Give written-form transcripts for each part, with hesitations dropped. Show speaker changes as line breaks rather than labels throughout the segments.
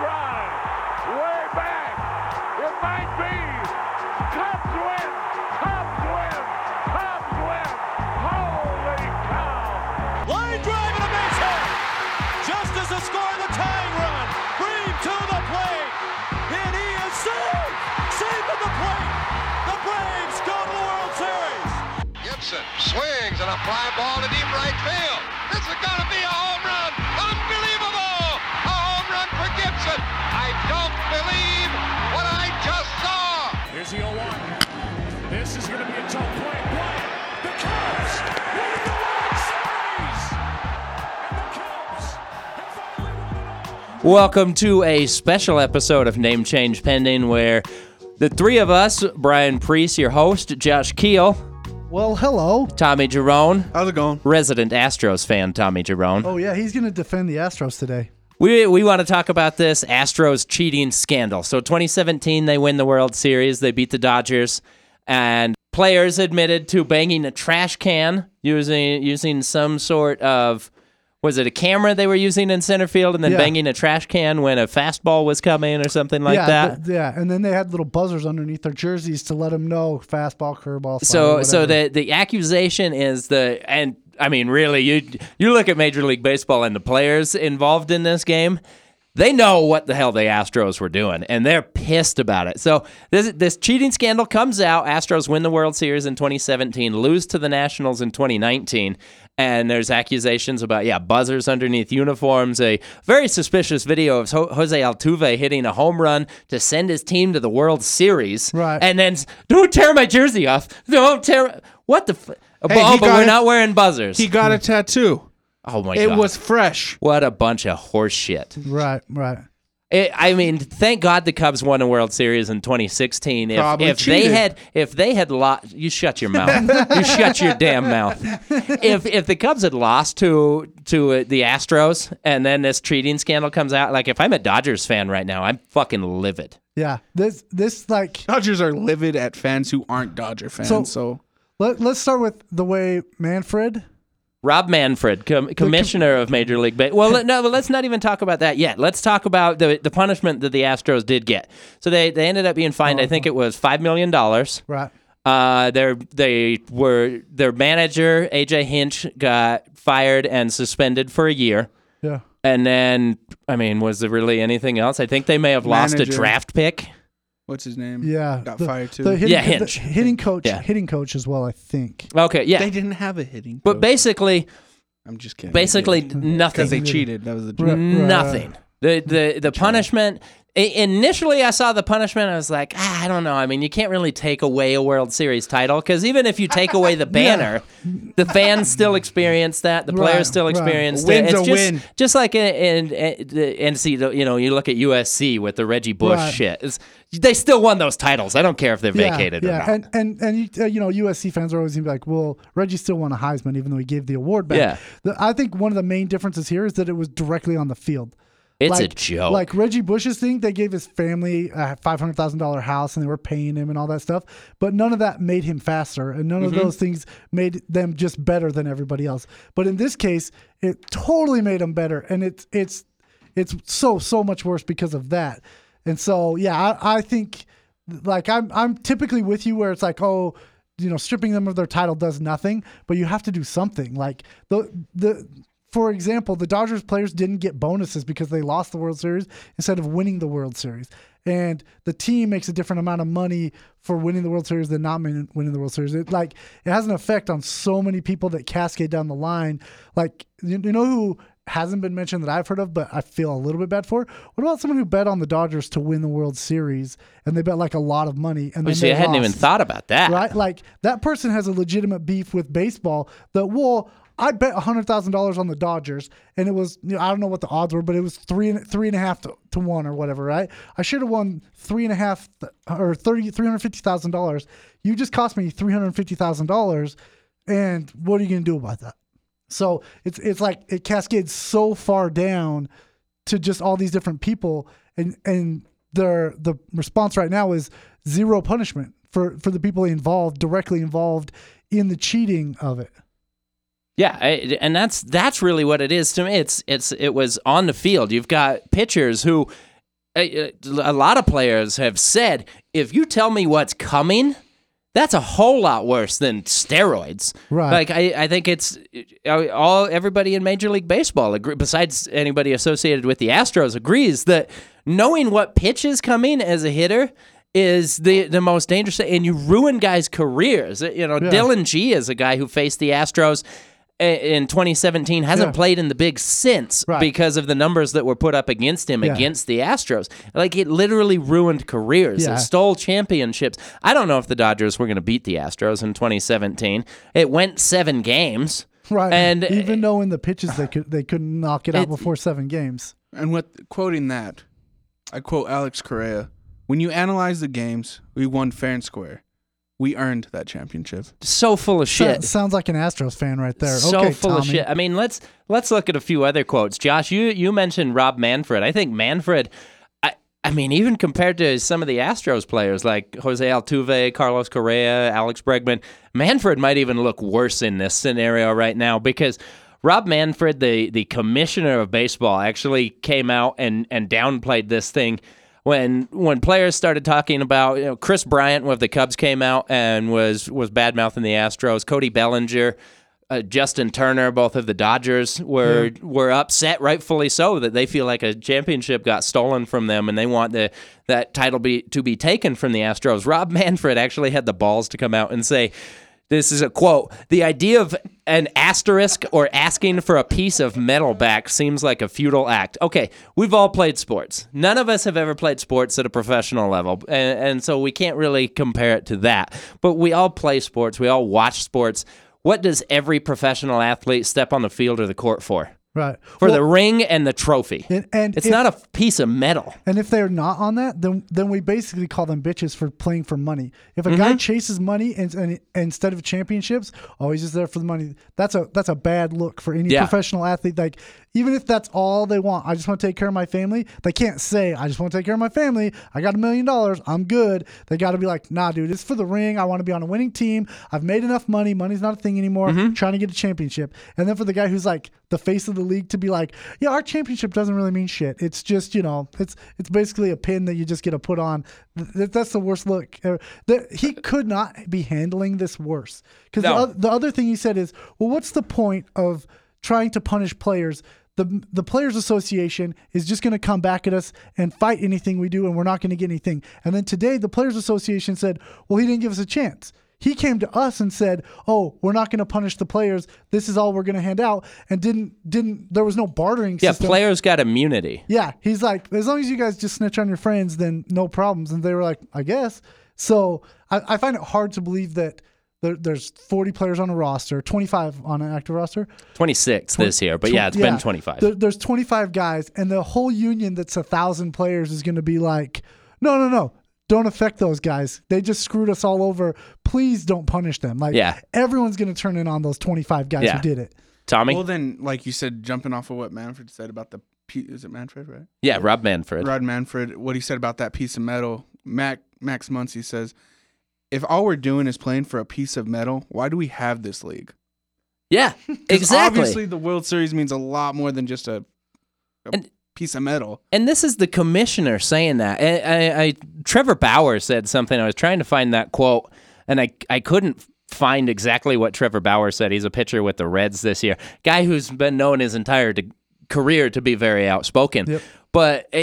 drive. Way back. It might be. Cubs win. Cubs win. Cubs win. Holy cow.
Line drive and a base hit. Justice has scored the tying run. Green to the plate. And he is saved. Saved at the plate. The Braves go to the World Series.
Gibson swings and a fly ball to deep right field. This is going to be a home run. Unbelievable. A home run for Gibson. I don't believe what I just saw.
Here's the 0-1. This is going to be a tough play. The Cubs win the World Series. And the Cubs have finally won it all.
Welcome to a special episode of Name Change Pending, where the three of us, Brian Priest, your host, Josh Keel,
Well, hello.
Tommy Jerome,
How's it going?
resident Astros fan Tommy Jerome.
Oh, yeah, he's going to defend the Astros today.
We want to talk about this Astros cheating scandal. So 2017, they win the World Series. They beat the Dodgers, and players admitted to banging a trash can using some sort of, was it a camera they were using in center field, and then
Yeah.
banging a trash can when a fastball was coming or something like that?
Yeah, and then they had little buzzers underneath their jerseys to let them know fastball, curveball,
So
whatever.
the accusation is and I mean, really, you look at Major League Baseball and the players involved in this game, they know what the hell the Astros were doing, and they're pissed about it. So this cheating scandal comes out. Astros win the World Series in 2017, lose to the Nationals in 2019, and there's accusations about, buzzers underneath uniforms, a very suspicious video of Jose Altuve hitting a home run to send his team to the World Series.
Right.
And then, don't tear my jersey off. Don't tear... What the... but
he got
we're
it.
not wearing buzzers.
He got a tattoo.
Oh, my
It
God.
was fresh.
What a bunch of horse shit.
Right.
I mean, thank God the Cubs won a World Series in 2016.
Probably
If they had lost, you shut your mouth. You shut your damn mouth. If the Cubs had lost to the Astros, and then this cheating scandal comes out, like if I'm a Dodgers fan right now, I'm fucking livid.
Yeah. This like,
Dodgers are livid at fans who aren't Dodger fans. So
let's start with the way
Rob Manfred, commissioner of Major League Baseball. Well, no, let's not even talk about that yet. Let's talk about the punishment that the Astros did get. So they ended up being fined. I think it was $5 million.
right.
Their manager AJ Hinch got fired and suspended for a year.
Yeah.
And then, I mean, was there really anything else? I think they may have lost a
Manager.
draft pick.
what's his name?
Yeah.
Got
The-
fired too.
The hitting,
Hinch.
the hitting coach.
Yeah.
Hitting coach as well, I think.
Okay, yeah.
They didn't have a hitting.
But
coach.
basically
I'm just kidding.
nothing.
because they cheated. That was the
Right.
Nothing. The punishment. Initially, I saw the punishment. I was like, I don't know. I mean, you can't really take away a World Series title, because even if you take away the banner, the fans still experience that. The players
Right,
still
right.
experience
A win's
it. It's
a win.
just like in the NC. You look at USC with the Reggie Bush
Right.
shit. They still won those titles. I don't care if they're vacated or not.
And USC fans are always gonna be like, well, Reggie still won a Heisman even though he gave the award back.
Yeah.
I think one of the main differences here is that it was directly on the field.
It's a joke.
Like Reggie Bush's thing, they gave his family a $500,000 house and they were paying him and all that stuff. But none of that made him faster, and none of those things made them just better than everybody else. But in this case, it totally made them better, and it's so much worse because of that. And so I think like I'm typically with you where it's like, oh, stripping them of their title does nothing, but you have to do something. Like for example, the Dodgers players didn't get bonuses because they lost the World Series instead of winning the World Series. And the team makes a different amount of money for winning the World Series than not winning the World Series. It has an effect on so many people that cascade down the line. Like, you know who hasn't been mentioned that I've heard of, but I feel a little bit bad for? What about someone who bet on the Dodgers to win the World Series, and they bet like a lot of money, and then
See, I hadn't
lost,
even thought about that.
right? Like, that person has a legitimate beef with baseball that, well, I bet $100,000 on the Dodgers, and it was, I don't know what the odds were, but it was 3.5 to 1 or whatever, right? I should have won $350,000. You just cost me $350,000, and what are you going to do about that? So it's like it cascades so far down to just all these different people, and the response right now is zero punishment for the people directly involved in the cheating of it.
Yeah, and that's really what it is to me. It was on the field. You've got pitchers who a lot of players have said, if you tell me what's coming, that's a whole lot worse than steroids.
Right.
Like I think it's everybody in Major League Baseball, besides anybody associated with the Astros, agrees that knowing what pitch is coming as a hitter is the most dangerous, and you ruin guys' careers. Dylan G is a guy who faced the Astros in 2017, hasn't played in the big since because of the numbers that were put up against him against the Astros. Like, it literally ruined careers. It stole championships. I don't know if the Dodgers were going to beat the Astros in 2017. It went 7 games.
Right.
And
even knowing the pitches, they couldn't knock it out before 7 games.
And quoting that, I quote Alex Correa, "When you analyze the games, we won fair and square. We earned that championship."
So full of shit.
Sounds like an Astros fan right there.
So
okay,
full
Tommy.
of shit. I mean, let's look at a few other quotes. Josh, you mentioned Rob Manfred. I think Manfred, I mean, even compared to some of the Astros players like Jose Altuve, Carlos Correa, Alex Bregman, Manfred might even look worse in this scenario right now, because Rob Manfred, the commissioner of baseball, actually came out and downplayed this thing when players started talking about, Chris Bryant with the Cubs came out and was bad-mouthing the Astros. Cody Bellinger, Justin Turner, both of the Dodgers, were upset, rightfully so, that they feel like a championship got stolen from them and they want that title to be taken from the Astros. Rob Manfred actually had the balls to come out and say, this is a quote, "The idea of an asterisk or asking for a piece of metal back seems like a futile act." Okay, we've all played sports. None of us have ever played sports at a professional level, and so we can't really compare it to that. But we all play sports. We all watch sports. What does every professional athlete step on the field or the court for?
Right.
For the ring and the trophy.
And
it's not a piece of metal.
And if they're not on that, then we basically call them bitches for playing for money. If a guy chases money and instead of championships, he's just there for the money. That's a bad look for any professional athlete. Like, even if that's all they want, I just want to take care of my family. They can't say, I just want to take care of my family. I got $1 million. I'm good. They got to be like, nah, dude, it's for the ring. I want to be on a winning team. I've made enough money. Money's not a thing anymore. Trying to get a championship. And then for the guy who's like the face of the league to be like, yeah, our championship doesn't really mean shit. It's just, it's basically a pin that you just get to put on. That's the worst look. He could not be handling this worse. Because the other thing he said is, well, what's the point of trying to punish players? The Players Association is just going to come back at us and fight anything we do, and we're not going to get anything. And then today, the Players Association said, well, he didn't give us a chance. He came to us and said, oh, we're not going to punish the players. This is all we're going to hand out. And didn't there was no bartering system.
Yeah, players got immunity.
Yeah, he's like, as long as you guys just snitch on your friends, then no problems. And they were like, I guess. So I find it hard to believe that there's 40 players on a roster, 25 on an active roster.
26 this year, but it's been 25.
There's 25 guys, and the whole union that's 1,000 players is going to be like, no. Don't affect those guys. They just screwed us all over. Please don't punish them. Like, everyone's going to turn in on those 25 guys who did it.
Tommy?
Well, then, like you said, jumping off of what Manfred said about is it Manfred, right?
Yeah, Rob Manfred.
Rod Manfred, what he said about that piece of metal. Max Muncy says, if all we're doing is playing for a piece of metal, why do we have this league?
Yeah, exactly.
Obviously, the World Series means a lot more than just a piece of metal.
And this is the commissioner saying that. Trevor Bauer said something. I was trying to find that quote, and I couldn't find exactly what Trevor Bauer said. He's a pitcher with the Reds this year. Guy who's been known his entire career to be very outspoken. Yep. But,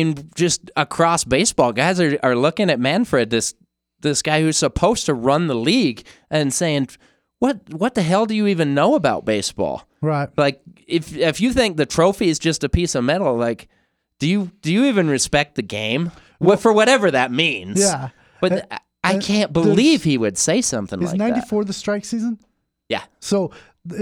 just across baseball, guys are looking at Manfred, this guy who's supposed to run the league, and saying, what the hell do you even know about baseball?
Right.
Like, if you think the trophy is just a piece of metal, like, do you even respect the game? For whatever that means.
Yeah.
But I can't believe he would say something like that.
Is 94 the strike season?
Yeah.
So,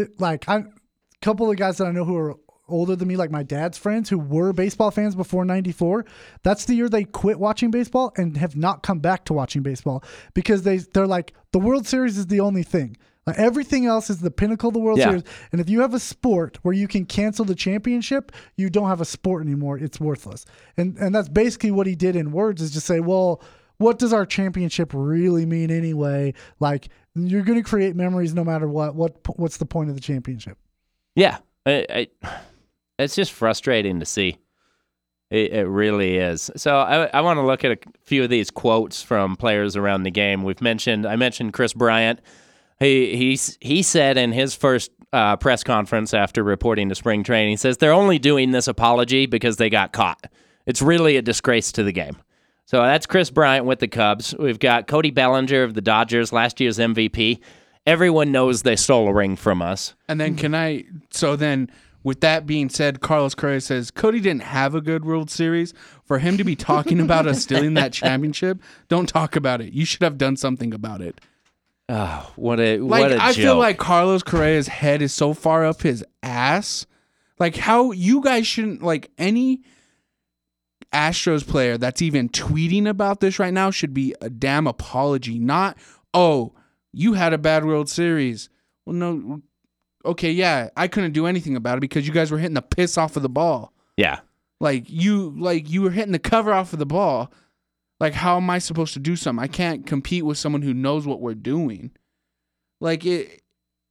a couple of guys that I know who are older than me, like my dad's friends who were baseball fans before 94, that's the year they quit watching baseball and have not come back to watching baseball because they're like, the World Series is the only thing. Like, everything else is the pinnacle of the World Series. And if you have a sport where you can cancel the championship, you don't have a sport anymore. It's worthless. And that's basically what he did in words, is just say, well, what does our championship really mean anyway? Like, you're going to create memories no matter what. What's the point of the championship?
Yeah. It's just frustrating to see. It really is. So I want to look at a few of these quotes from players around the game. I mentioned Chris Bryant. He said in his first press conference after reporting to spring training, he says they're only doing this apology because they got caught. It's really a disgrace to the game. So that's Chris Bryant with the Cubs. We've got Cody Bellinger of the Dodgers, last year's MVP. Everyone knows they stole a ring from us.
And then with that being said, Carlos Correa says Cody didn't have a good World Series. For him to be talking about us stealing that championship, don't talk about it. You should have done something about it.
Oh, what a
I
joke.
feel like Carlos Correa's head is so far up his ass. Like, how you guys shouldn't, like, any Astros player that's even tweeting about this right now should be a damn apology. Not, oh, you had a bad World Series. Well, no. Okay, yeah, I couldn't do anything about it because you guys were hitting the piss off of the ball.
Yeah.
Like you were hitting the cover off of the ball. Like, how am I supposed to do something? I can't compete with someone who knows what we're doing. Like it,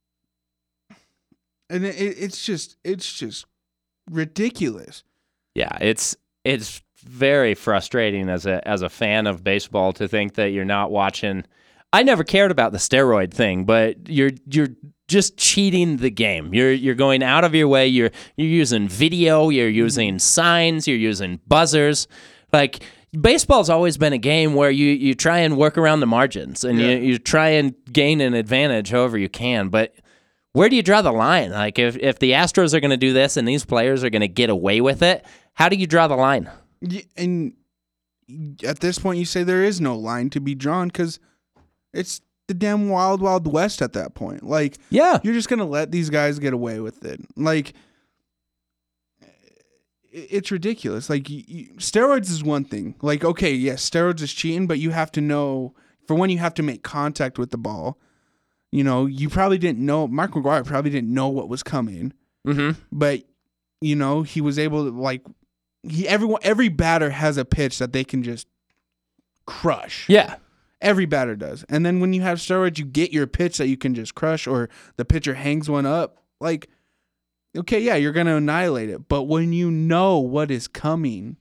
and it's just ridiculous.
Yeah, it's very frustrating as a fan of baseball to think that you're not watching. I never cared about the steroid thing, but you're just cheating the game. You're going out of your way. You're using video. You're using signs. You're using buzzers. Like, baseball's always been a game where you try and work around the margins and you try and gain an advantage however you can. But where do you draw the line? Like, if the Astros are going to do this and these players are going to get away with it, how do you draw the line?
Yeah, and at this point, you say there is no line to be drawn because it's the damn wild, wild west at that point. Like,
yeah,
you're just going to let these guys get away with it. Like, it's ridiculous. Like, steroids is one thing. Like, okay, yes, steroids is cheating, but you have to know, for when you have to make contact with the ball, you know, you probably didn't know, Mark McGwire probably didn't know what was coming. Mm-hmm. But, you know, he was able to, like, every batter has a pitch that they can just crush.
Yeah.
Every batter does. And then when you have steroids, you get your pitch that you can just crush, or the pitcher hangs one up. Like, okay, yeah, you're going to annihilate it. But when you know what is coming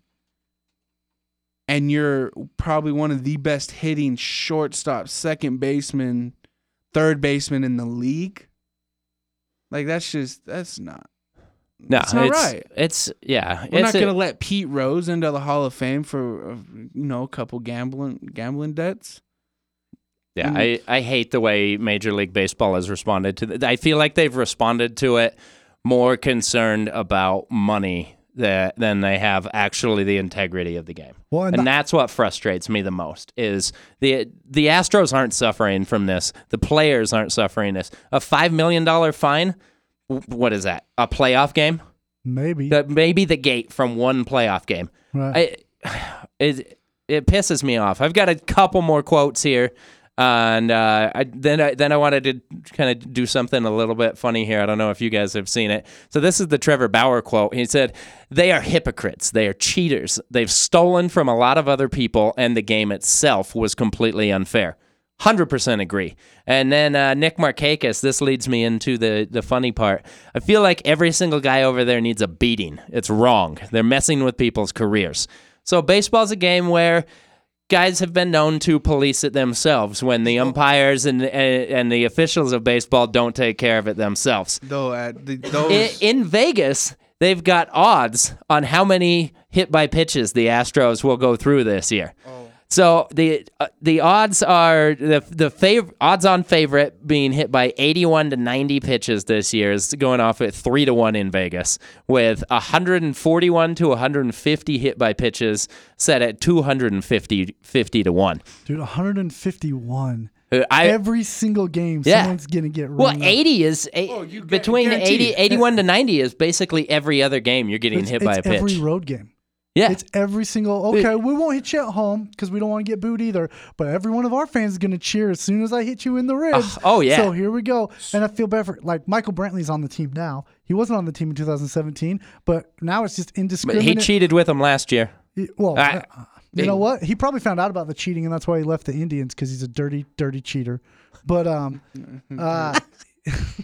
and you're probably one of the best hitting shortstop, second baseman, third baseman in the league, like, that's not.
No,
it's not right.
Yeah.
We're not going to let Pete Rose into the Hall of Fame for, a couple gambling debts.
Yeah, I hate the way Major League Baseball has responded to that. I feel like they've responded to it more concerned about money than they have actually the integrity of the game. Well, and that's what frustrates me the most is the Astros aren't suffering from this. The players aren't suffering this. A $5 million fine, what is that? A playoff game?
Maybe.
Maybe the gate from one playoff game.
Right.
It pisses me off. I've got a couple more quotes here. And then I wanted to kind of do something a little bit funny here. I don't know if you guys have seen it. So this is the Trevor Bauer quote. He said, "They are hypocrites. They are cheaters. They've stolen from a lot of other people, and the game itself was completely unfair." 100% agree. And then Nick Markakis, this leads me into the funny part. I feel like every single guy over there needs a beating. It's wrong. They're messing with people's careers. So baseball's a game where guys have been known to police it themselves when the umpires and the officials of baseball don't take care of it themselves. In Vegas, they've got odds on how many hit by pitches the Astros will go through this year. So the odds are the odds-on favorite being hit by 81 to 90 pitches this year is going off at 3-1 in Vegas, with 141 to 150 hit by pitches set at 250 to 1.
Dude, 151. Every single game, someone's gonna get run.
Well, 80 is between 81 to 90 is basically every other game you're getting hit by a pitch.
It's every road game.
Yeah.
It's every single, we won't hit you at home because we don't want to get booed either, but every one of our fans is going to cheer as soon as I hit you in the ribs.
Oh, yeah.
So here we go. And I feel bad for, like, Michael Brantley's on the team now. He wasn't on the team in 2017, but now it's just indiscriminate.
But he cheated with him last year.
You know what? He probably found out about the cheating, and that's why he left the Indians, because he's a dirty, dirty cheater. But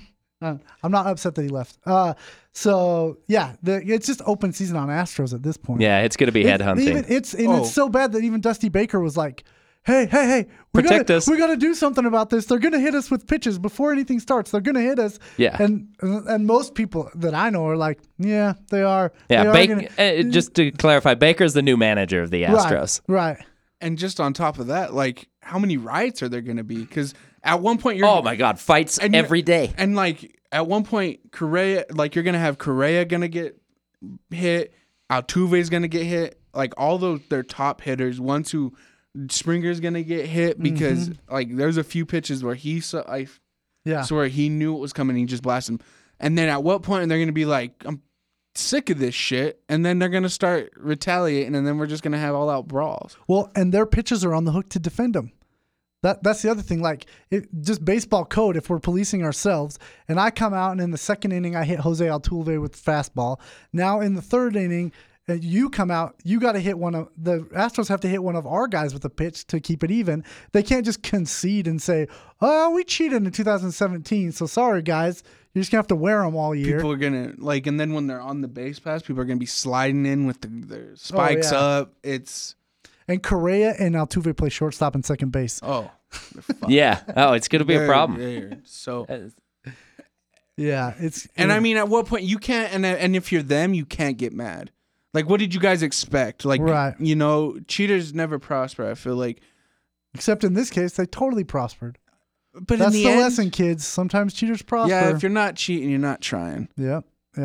I'm not upset that he left. So yeah, it's just open season on Astros at this point.
Yeah, it's going to be headhunting.
It's so bad that even Dusty Baker was like, "Hey,
Protect us.
We got to do something about this. They're going to hit us with pitches before anything starts. They're going to hit us."
Yeah.
And most people that I know are like, "Yeah, they are."
Yeah,
They are gonna,
just to clarify, Baker's the new manager of the Astros.
Right.
And just on top of that, like, how many riots are there going to be? Because at one point you're
Oh my God, fights
and you're-
every day.
And like at one point, Correa, like you're gonna have Correa gonna get hit, Altuve's gonna get hit, like all those their top hitters. Once who Springer's gonna get hit because like there's a few pitches where he saw, I swear he knew it was coming, and he just blasted him. And then at what point they're gonna be like, I'm sick of this shit, and then they're gonna start retaliating, and then we're just gonna have all out brawls.
Well, and their pitchers are on the hook to defend them. That's the other thing. Like, just baseball code, if we're policing ourselves, and I come out and in the second inning I hit Jose Altuve with fastball. Now in the third inning, you come out, you got to hit the Astros have to hit one of our guys with a pitch to keep it even. They can't just concede and say, "Oh, we cheated in 2017, so sorry guys. You're just gonna have to wear them all year."
People are gonna like, and then when they're on the base pass, people are gonna be sliding in with their spikes up.
And Correa and Altuve play shortstop and second base.
Yeah. Oh, it's going to be a problem.
So,
yeah, it's.
and I mean, at what point you can't, and if you're them, you can't get mad. Like, what did you guys expect? Like,
right.
Cheaters never prosper. I feel like,
except in this case, they totally prospered.
But
that's
in
the
end,
lesson, kids. Sometimes cheaters prosper.
Yeah, if you're not cheating, you're not trying.
Yeah.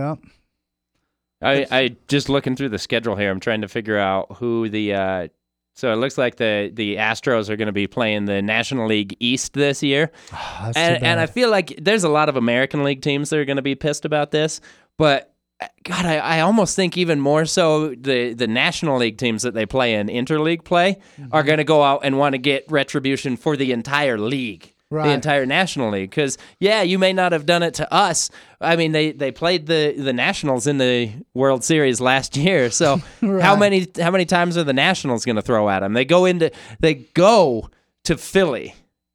I just looking through the schedule here. I'm trying to figure out who the. So it looks like the Astros are going to be playing the National League East this year, and I feel like there's a lot of American League teams that are going to be pissed about this. But God, I almost think even more so the National League teams that they play in interleague play are going to go out and want to get retribution for the entire league.
Right.
The entire National League, because you may not have done it to us. I mean, they played the Nationals in the World Series last year. So
right.
how many times are the Nationals going to throw at them? They go to Philly.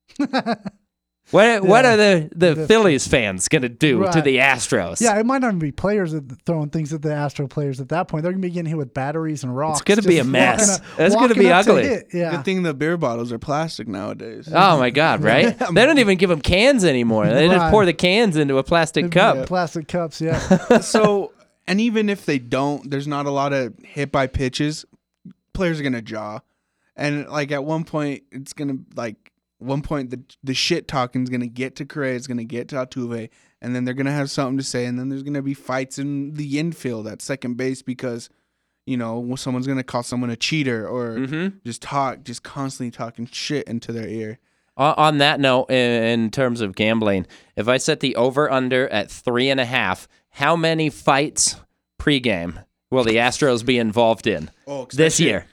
What are the Phillies fans going to do to the Astros?
Yeah, it might not even be players throwing things at the Astro players at that point. They're going to be getting hit with batteries and rocks.
It's going to be a mess. It's going to be ugly.
Good thing the beer bottles are plastic nowadays.
Oh, my God, right? They don't even give them cans anymore. They just pour the cans into a plastic cup.
Yeah, plastic cups, yeah.
So, and even if they don't, there's not a lot of hit by pitches, players are going to jaw. And, like, at one point, it's going to, like, the shit talking is going to get to Correa, it's going to get to Altuve, and then they're going to have something to say, and then there's going to be fights in the infield at second base because, someone's going to call someone a cheater or just constantly talking shit into their ear.
On that note, in terms of gambling, if I set the over-under at 3.5, how many fights pregame will the Astros be involved in this year?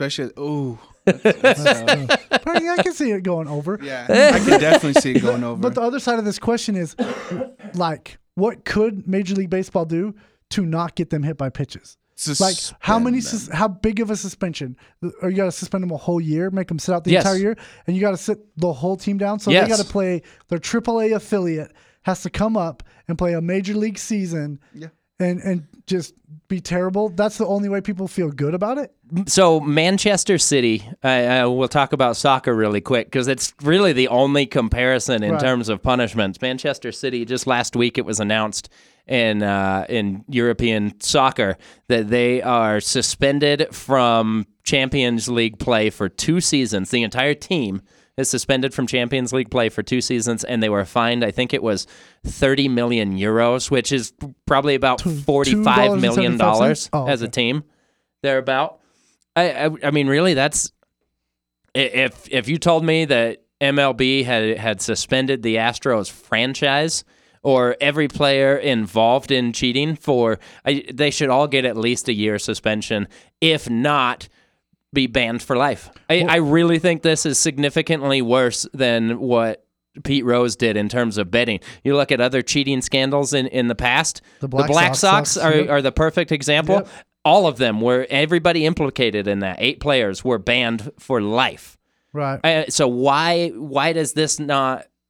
I can see it going over.
Yeah, I can definitely see it going over.
But the other side of this question is, like, what could Major League Baseball do to not get them hit by pitches? Like, how big of a suspension? Or you got to suspend them a whole year, make them sit out the entire year, and you got to sit the whole team down? So they got to play, their AAA affiliate has to come up and play a Major League season and just be terrible. That's the only way people feel good about it?
So Manchester City, we'll talk about soccer really quick because it's really the only comparison in terms of punishments. Manchester City, just last week it was announced in European soccer that they are suspended from Champions League play for 2 seasons. The entire team is suspended from Champions League play for 2 seasons, and they were fined, I think it was 30 million euros, which is probably about $45 million as a team, thereabout. I mean, really, that's if you told me that MLB had suspended the Astros franchise or every player involved in cheating they should all get at least a year suspension, if not be banned for life. I really think this is significantly worse than what Pete Rose did in terms of betting. You look at other cheating scandals in the past. The Black Sox are the perfect example.
Yep.
All of them everybody implicated in that. 8 players were banned for life.
Right.
So why does this not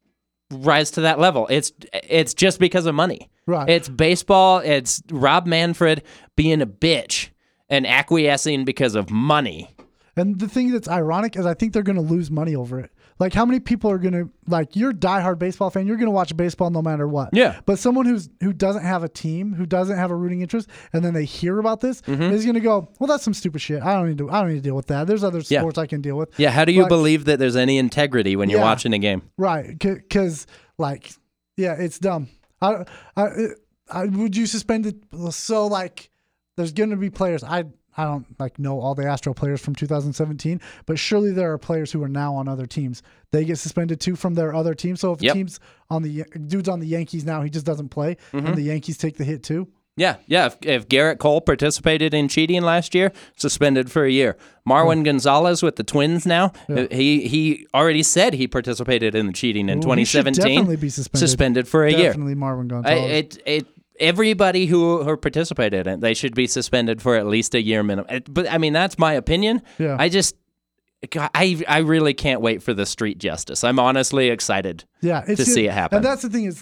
rise to that level. It's just because of money.
Right.
It's baseball. It's Rob Manfred being a bitch and acquiescing because of money.
And the thing that's ironic is I think they're going to lose money over it. Like, how many people are going to, like, you're a diehard baseball fan, you're going to watch baseball no matter what.
Yeah.
But someone who doesn't have a team, who doesn't have a rooting interest, and then they hear about this, is going to go, well, that's some stupid shit. I don't need to deal with that. There's other sports I can deal with.
Yeah, how do you believe that there's any integrity when you're watching a game?
Right, because, like, yeah, it's dumb. Would you suspend it? So, like, there's going to be players. I don't know all the Astro players from 2017, but surely there are players who are now on other teams. They get suspended too from their other team. So if a team's on the dude's on the Yankees now, he just doesn't play, and the Yankees take the hit too.
Yeah. If Garrett Cole participated in cheating last year, suspended for a year. Marwin Gonzalez with the Twins now, he already said he participated in the cheating in 2017.
He should definitely be suspended
for a year.
Definitely Marwin Gonzalez.
Everybody who participated in it, they should be suspended for at least a year minimum. But I mean, that's my opinion.
Yeah.
I really can't wait for the street justice. I'm honestly excited to see it happen.
And that's the thing is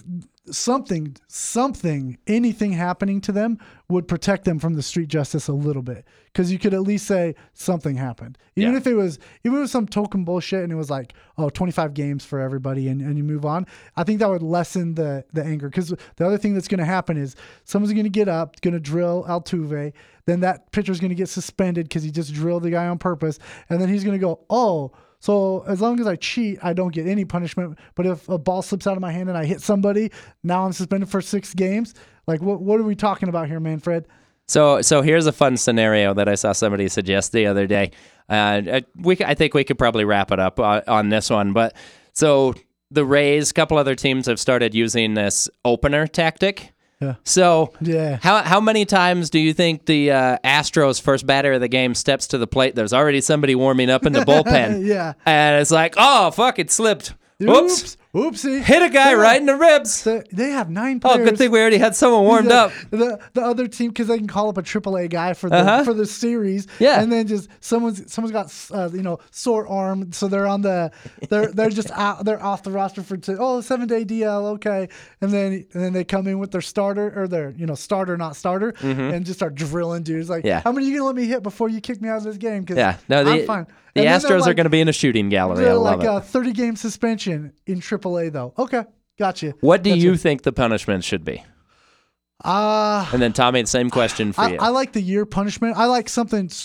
anything happening to them would protect them from the street justice a little bit. Because you could at least say something happened. Even if it was some token bullshit and it was like, 25 games for everybody and you move on, I think that would lessen the anger. Because the other thing that's going to happen is someone's going to get up, going to drill Altuve, then that pitcher's going to get suspended because he just drilled the guy on purpose, and then he's going to go, so as long as I cheat, I don't get any punishment. But if a ball slips out of my hand and I hit somebody, now I'm suspended for 6 games. Like, what are we talking about here, Manfred?
So here's a fun scenario that I saw somebody suggest the other day. I think we could probably wrap it up on this one. But so the Rays, a couple other teams have started using this opener tactic.
Yeah.
So
yeah.
How many times do you think the Astros first batter of the game steps to the plate? There's already somebody warming up in the bullpen.
Yeah.
And it's like, oh, fuck, it slipped. Oops.
Oopsie.
Hit a guy right in the ribs.
They have 9 players.
Oh, good thing we already had someone warmed up.
The other team, because they can call up a AAA guy for the series.
Yeah.
And then just someone's got sore arm, so they're on they're just out, they're off the roster for 7-day DL, okay. And then they come in with their starter or their starter not starter and just start drilling dudes like, how many are you gonna let me hit before you kick me out of this game? Because I'm fine.
The Astros are going to be in a shooting gallery. I love it.
A 30-game suspension in AAA, though. Okay, gotcha.
What do you think the punishment should be? And then, Tommy, the same question for you.
I like the year punishment. I like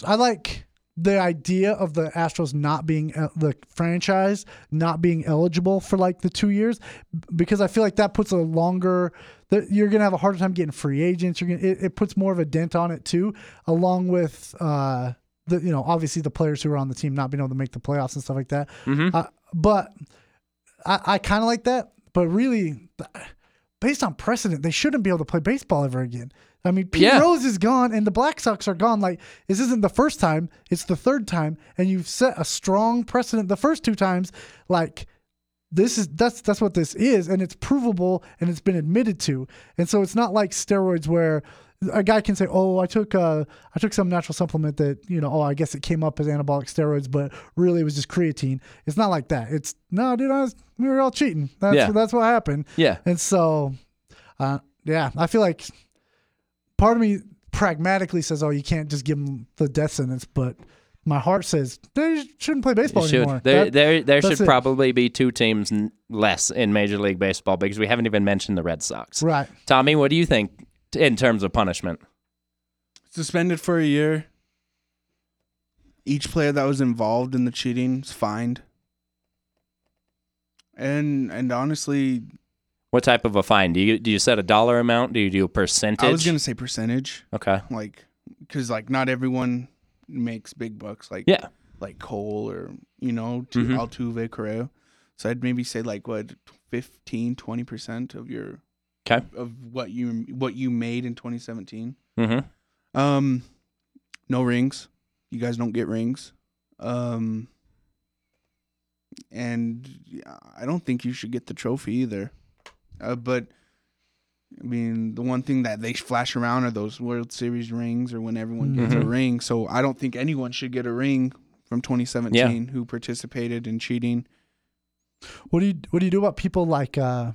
the idea of the Astros not being the franchise not being eligible for like the 2 years, because I feel like that puts a longer. You're gonna have a harder time getting free agents. It puts more of a dent on it too, along with. Obviously the players who are on the team not being able to make the playoffs and stuff like that. But I kind of like that. But really, based on precedent, they shouldn't be able to play baseball ever again. I mean, Pete Rose is gone and the Black Sox are gone. Like, this isn't the first time; it's the third time, and you've set a strong precedent the first 2 times. Like, that's what this is, and it's provable and it's been admitted to. And so it's not like steroids where a guy can say, I took some natural supplement that, I guess it came up as anabolic steroids, but really it was just creatine. It's not like that. It's, no, dude, we were all cheating. That's what happened.
Yeah.
And so, I feel like part of me pragmatically says, you can't just give them the death sentence, but my heart says they shouldn't play baseball anymore.
There should probably be 2 teams less in Major League Baseball because we haven't even mentioned the Red Sox.
Right.
Tommy, what do you think in terms of punishment?
Suspended for a year. Each player that was involved in the cheating is fined. And honestly,
what type of a fine? Do you set a dollar amount? Do you do a percentage?
I was gonna say percentage.
Okay.
Because not everyone makes big bucks like Cole or Altuve, Correa. So I'd maybe say 15-20% of your of what you made in 2017. No rings. You guys don't get rings. And I don't think you should get the trophy either. But I mean, the one thing that they flash around are those World Series rings or when everyone gets a ring. So I don't think anyone should get a ring from 2017 who participated in cheating.
What do you do about people like the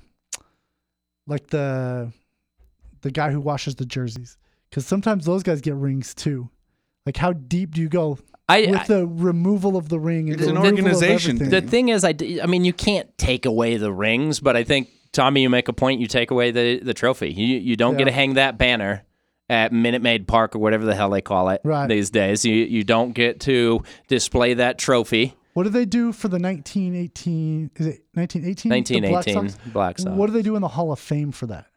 guy who washes the jerseys? Because sometimes those guys get rings too. Like, how deep do you go with the removal of the ring? And
It's
the
an
removal of
organization
everything?
The thing is, I mean, you can't take away the rings, but I think, Tommy, you make a point. You take away the trophy. You don't get to hang that banner at Minute Maid Park or whatever the hell they call it these days. You don't get to display that trophy.
What do they do for the 1918? Is it 1918?
1918 Black Sox.
What do they do in the Hall of Fame for that?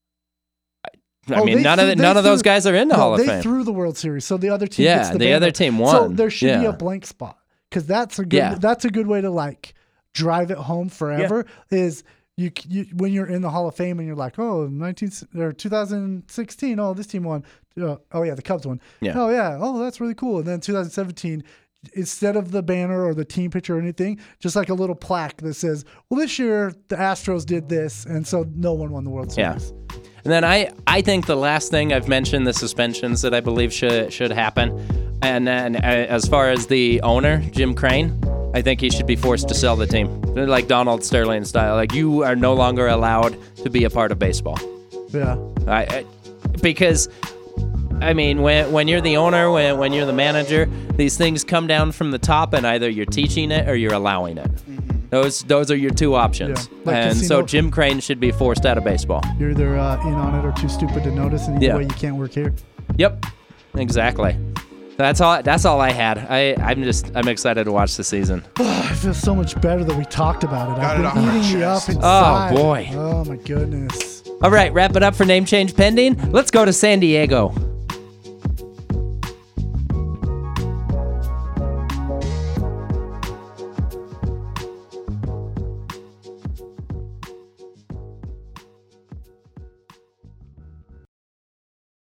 I mean, none of those guys are in the Hall of Fame.
They threw the World Series, so the other team gets the
the
banner.
other team won.
So there should be a blank spot, because that's a good way to like drive it home forever. Is you when you're in the Hall of Fame and you're like, oh, 2016, oh, this team won. Oh yeah, the Cubs won.
Yeah.
Oh yeah, oh, that's really cool. And then 2017. Instead of the banner or the team picture or anything, just like a little plaque that says, well, this year the Astros did this, and so no one won the World Series.
Yeah. And then I think the last thing I've mentioned, the suspensions that I believe should happen. And then as far as the owner, Jim Crane, I think he should be forced to sell the team. Like Donald Sterling style. Like, you are no longer allowed to be a part of baseball.
Yeah.
Because, I mean, when you're the owner, when you're the manager, these things come down from the top, and either you're teaching it or you're allowing it. Those are your two options.
Yeah. Like
and so Jim Crane should be forced out of baseball.
You're either in on it or too stupid to notice, and either way you can't work here.
Yep, exactly. That's all I had. I'm excited to watch the season.
I feel so much better that we talked about it.
Got it
I've
off
been
my
eating me up
chest.
inside.
Oh, boy.
Oh my goodness.
All right, wrap it up for name change pending. Let's go to San Diego.